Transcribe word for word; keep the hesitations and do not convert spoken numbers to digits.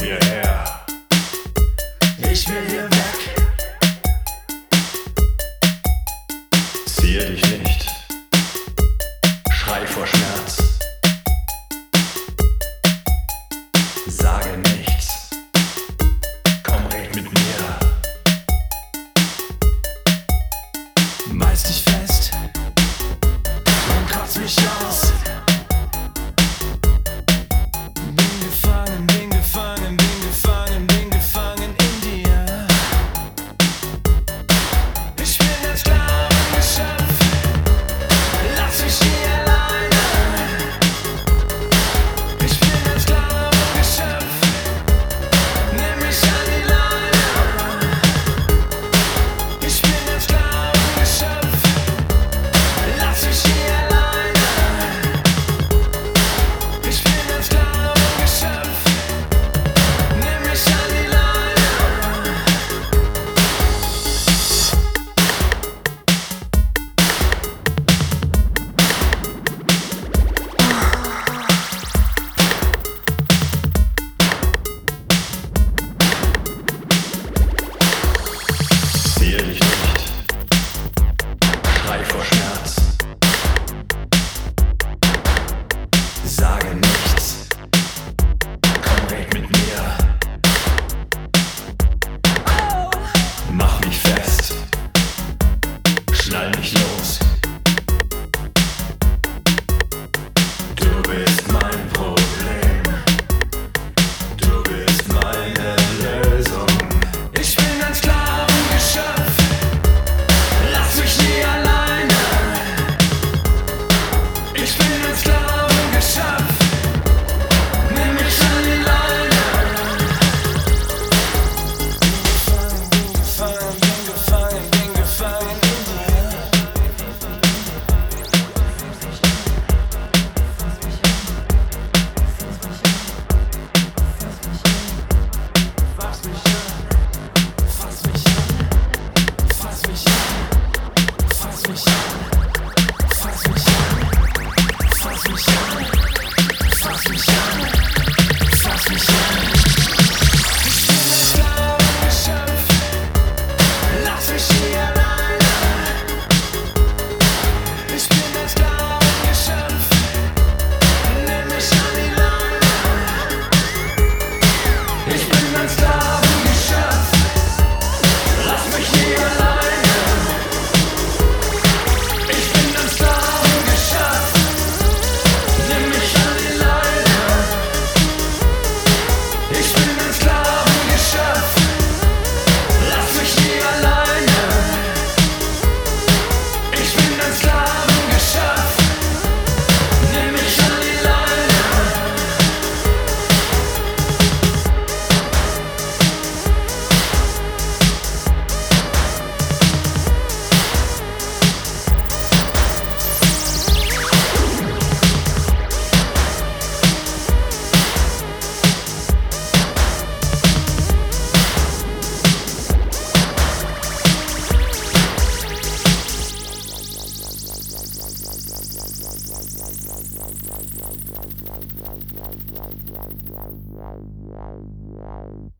hierher. Ich will hier weg. Ziehe dich nicht. Schrei vor Schmerz. Sage nichts. Komm, red mit mir. Beiß dich fest und kotz mich aus. Bin gefangen, bin gefangen, bin gefangen, bin gefangen in dir. Ich bin ein Sklavengeschöpf. Lass mich nie alleine. Ich bin ein Sklavengeschöpf. Nimm mich an die Leine. Ich bin ein Sklavengeschöpf. Lass mich nie alleine. Ich bin ein Sklavengeschöpf. Nimm mich an die Leine. Ziehe dich nicht. Schrei vor Schmerz. Sage nichts. Komm, red mit mir. Mach mich fest. Schnall mich los. Du bist mein Problem. Du bist meine Lösung. Ich bin ein Sklavengeschöpf. Lass mich nie alleine. Ich bin ein Sklavengeschöpf. Nimm mich an die Leine. Bin gefangen, bin gefangen, bin gefangen in dir. Fass mich an, fass mich an, fass mich an, fass mich an, fass mich an, fass mich an, fass mich an, fass mich an. Ich bin ein Sklavengeschöpf. Lass mich nie alleine. Ich bin ein Sklavengeschöpf. Nimm mich an die Leine. Ich bin ein Sklavengeschöpf. Lass mich nie alleine. Ich bin ein Sklavengeschöpf. Nimm mich an die Leine. Ich bin ein Sklavengeschöpf. Lass mich nie alleine. Ich bin ein Sklavengeschöpf. Nimm mich an die Leine. Wow.